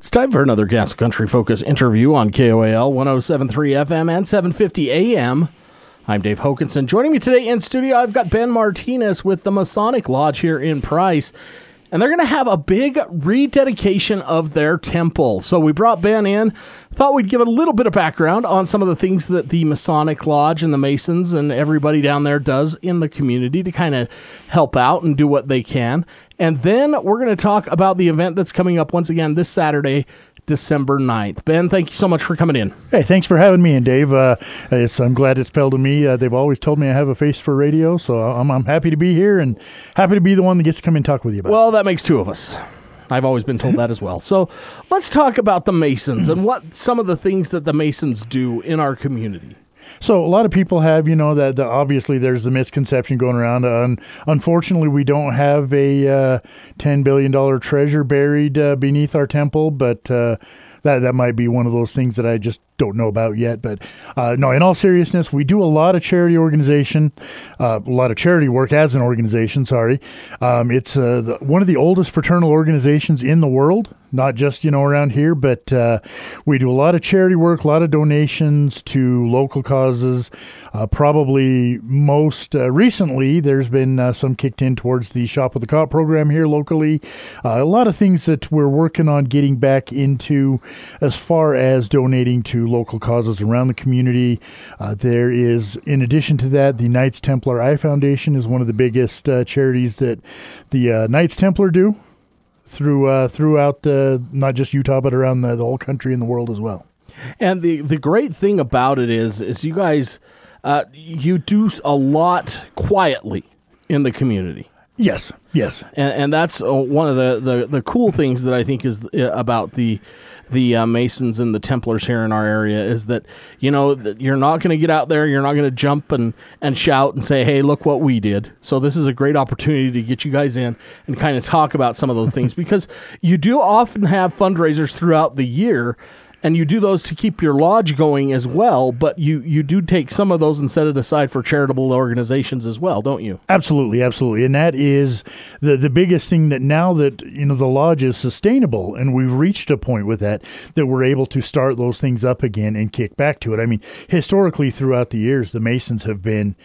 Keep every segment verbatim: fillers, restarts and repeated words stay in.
It's time for another Gas Country Focus interview on K O A L one oh seven point three F M and seven fifty A M. I'm Dave Hokinson. Joining me today in studio, I've got Ben Martinez with the Masonic Lodge here in Price. And they're going to have a big rededication of their temple. So we brought Ben in, thought we'd give a little bit of background on some of the things that the Masonic Lodge and the Masons and everybody down there does in the community to kind of help out and do what they can. And then we're going to talk about the event that's coming up once again this Saturday, December ninth. Ben, thank you so much for coming in. Hey, thanks for having me. And Dave, uh, it's, I'm glad it fell to me. Uh, they've always told me I have a face for radio, so I'm, I'm happy to be here and happy to be the one that gets to come and talk with you about well, it. Well, that makes two of us. I've always been told that as well. So let's talk about the Masons and what some of the things that the Masons do in our community. So a lot of people have, you know, that the, obviously there's the misconception going around. Uh, un- unfortunately, we don't have a uh, ten billion dollars treasure buried uh, beneath our temple, but uh, that that might be one of those things that I just don't know about yet. But uh, no, in all seriousness, we do a lot of charity organization, uh, a lot of charity work as an organization, sorry. Um, it's uh, the, one of the oldest fraternal organizations in the world, not just, you know, around here, but uh, we do a lot of charity work, a lot of donations to local causes. Uh, probably most uh, recently, there's been uh, some kicked in towards the Shop with the Cop program here locally. Uh, a lot of things that we're working on getting back into as far as donating to local causes around the community. Uh, there is, in addition to that, the Knights Templar Eye Foundation is one of the biggest uh, charities that the uh, Knights Templar do through uh, throughout uh, not just Utah, but around the, the whole country and the world as well. And the, the great thing about it is, is you guys, uh, you do a lot quietly in the community. Yes, yes. And, and that's uh, one of the, the, the cool things that I think is uh, about the the uh, Masons and the Templars here in our area is that, you know, that you're not going to get out there, you're not going to jump and, and shout and say, hey, look what we did. So this is a great opportunity to get you guys in and kind of talk about some of those things because you do often have fundraisers throughout the year. And you do those to keep your lodge going as well, but you, you do take some of those and set it aside for charitable organizations as well, don't you? Absolutely, absolutely. And that is the the biggest thing, that now that, you know, the lodge is sustainable and we've reached a point with that, that we're able to start those things up again and kick back to it. I mean, historically throughout the years, the Masons have been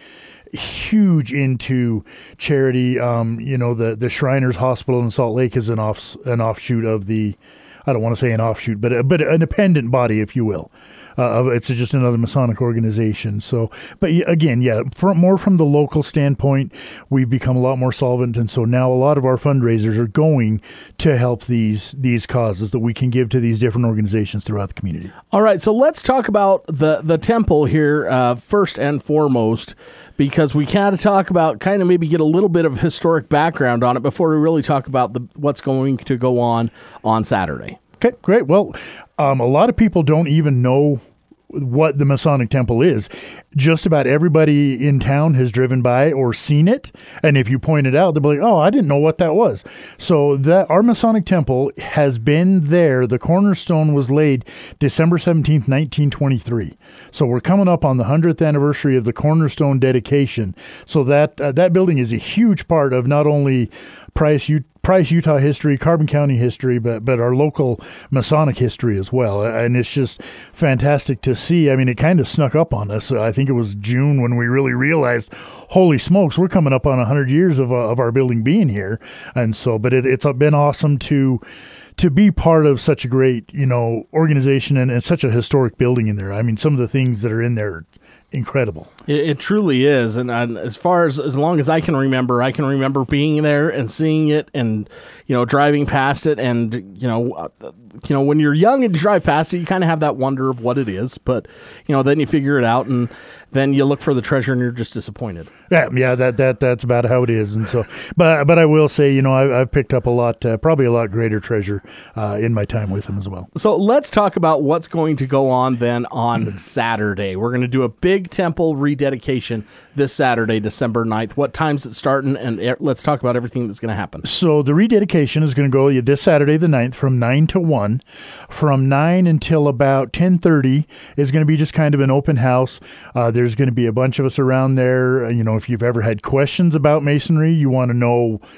huge into charity. Um, you know, the, the Shriners Hospital in Salt Lake is an off an offshoot of the, I don't want to say an offshoot, but a, but an independent body, if you will. Uh, it's just another Masonic organization. So, but again, yeah, from, more from the local standpoint, we've become a lot more solvent, and so now a lot of our fundraisers are going to help these these causes that we can give to these different organizations throughout the community. All right, so let's talk about the the temple here uh, first and foremost, because we kind of talk about kind of maybe get a little bit of historic background on it before we really talk about the what's going to go on on Saturday. Okay, great. Well, um, a lot of people don't even know what the Masonic Temple is. Just about everybody in town has driven by or seen it, and if you point it out, they'll be like, oh, I didn't know what that was. So that our Masonic Temple has been there. The cornerstone was laid December seventeenth, nineteen twenty-three. So we're coming up on the hundredth anniversary of the cornerstone dedication. So that uh, that building is a huge part of not only Price, U- Price, Utah history, Carbon County history, but but our local Masonic history as well. And it's just fantastic to see. I mean, it kind of snuck up on us. I think it was June when we really realized, holy smokes, we're coming up on one hundred years of uh, of our building being here. And so, but it, it's been awesome to to be part of such a great, you know, organization and, and such a historic building in there. I mean, some of the things that are in there, incredible. It, it truly is. And, and as far as as long as I can remember, I can remember being there and seeing it and, you know, driving past it. And, you know, uh, you know, when you're young and you drive past it, you kind of have that wonder of what it is. But, you know, then you figure it out and then you look for the treasure and you're just disappointed. Yeah, yeah, that that that's about how it is. And so, but but I will say, you know, I, I've picked up a lot, uh, probably a lot greater treasure uh, in my time with him as well. So let's talk about what's going to go on then on Saturday. We're going to do a big temple rededication this Saturday, December ninth. What time's it starting? And er, let's talk about everything that's going to happen. So the rededication is going to go this Saturday, the ninth, from nine to one. From nine until about ten thirty is going to be just kind of an open house. Uh, there's going to be a bunch of us around there. You know, if you've ever had questions about Masonry, you want to know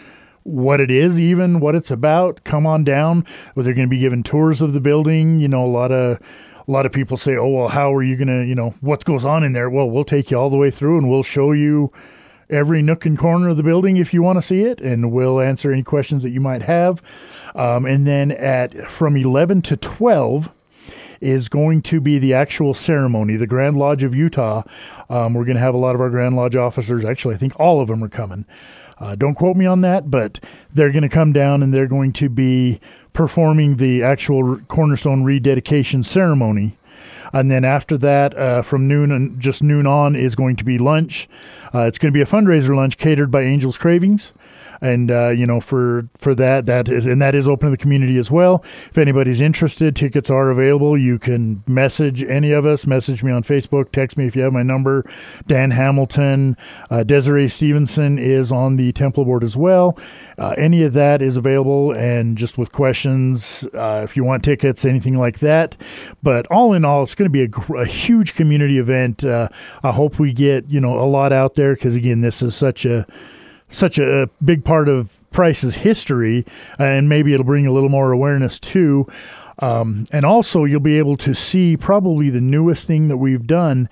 what it is, even what it's about, come on down. Where they're going to be giving tours of the building. You know, a lot of a lot of people say, "Oh, well, how are you going to, you know, what goes on in there?" Well, we'll take you all the way through, and we'll show you every nook and corner of the building if you want to see it, and we'll answer any questions that you might have. Um, and then at from eleven to twelve is going to be the actual ceremony, the Grand Lodge of Utah. Um, we're going to have a lot of our Grand Lodge officers. Actually, I think all of them are coming. Uh, don't quote me on that, but they're going to come down and they're going to be performing the actual Cornerstone rededication ceremony. And then after that, uh, from noon and just noon on is going to be lunch. Uh, it's going to be a fundraiser lunch catered by Angels Cravings. And, uh, you know, for, for that, that is, and that is open to the community as well. If anybody's interested, tickets are available. You can message any of us, message me on Facebook, text me if you have my number. Dan Hamilton, uh, Desiree Stevenson is on the Temple board as well. Uh, any of that is available, and just with questions, uh, if you want tickets, anything like that. But all in all, it's going to be a, a huge community event. Uh, I hope we get, you know, a lot out there, because again, this is such a, such a big part of Price's history, and maybe it'll bring a little more awareness too. Um, and also you'll be able to see probably the newest thing that we've done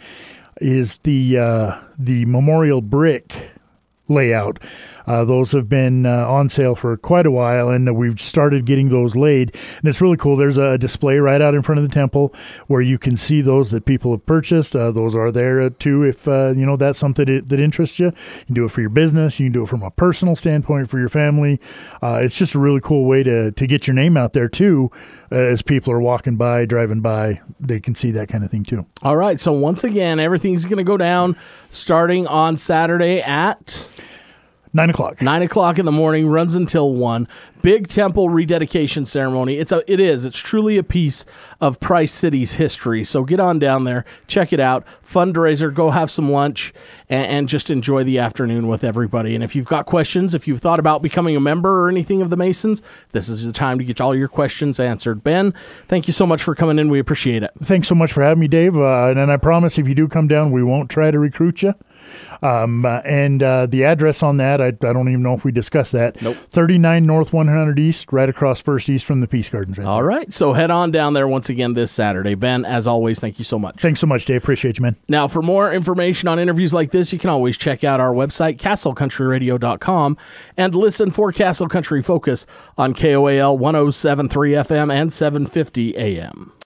is the, uh, the memorial brick layout. Uh, those have been uh, on sale for quite a while, and uh, we've started getting those laid. And it's really cool. There's a display right out in front of the temple where you can see those that people have purchased. Uh, those are there uh, too if uh, you know that's something that, that interests you. You can do it for your business. You can do it from a personal standpoint for your family. Uh, it's just a really cool way to, to get your name out there too. Uh, as people are walking by, driving by, they can see that kind of thing too. All right. So once again, everything's going to go down starting on Saturday at Nine o'clock. Nine o'clock in the morning, runs until one. Big temple rededication ceremony. It's a, it is. It's truly a piece of Price City's history. So get on down there, check it out. Fundraiser, go have some lunch, and, and just enjoy the afternoon with everybody. And if you've got questions, if you've thought about becoming a member or anything of the Masons, this is the time to get all your questions answered. Ben, thank you so much for coming in. We appreciate it. Thanks so much for having me, Dave. Uh, and, and I promise if you do come down, we won't try to recruit you. Um, uh, and uh, the address on that, I, I don't even know if we discussed that. Nope. thirty-nine North one hundred East, right across First East from the Peace Gardens. Right All there. right. So head on down there once again this Saturday. Ben, as always, thank you so much. Thanks so much, Dave. Appreciate you, man. Now, for more information on interviews like this, you can always check out our website, castle country radio dot com, and listen for Castle Country Focus on K O A L one oh seven point three F M and seven fifty A M.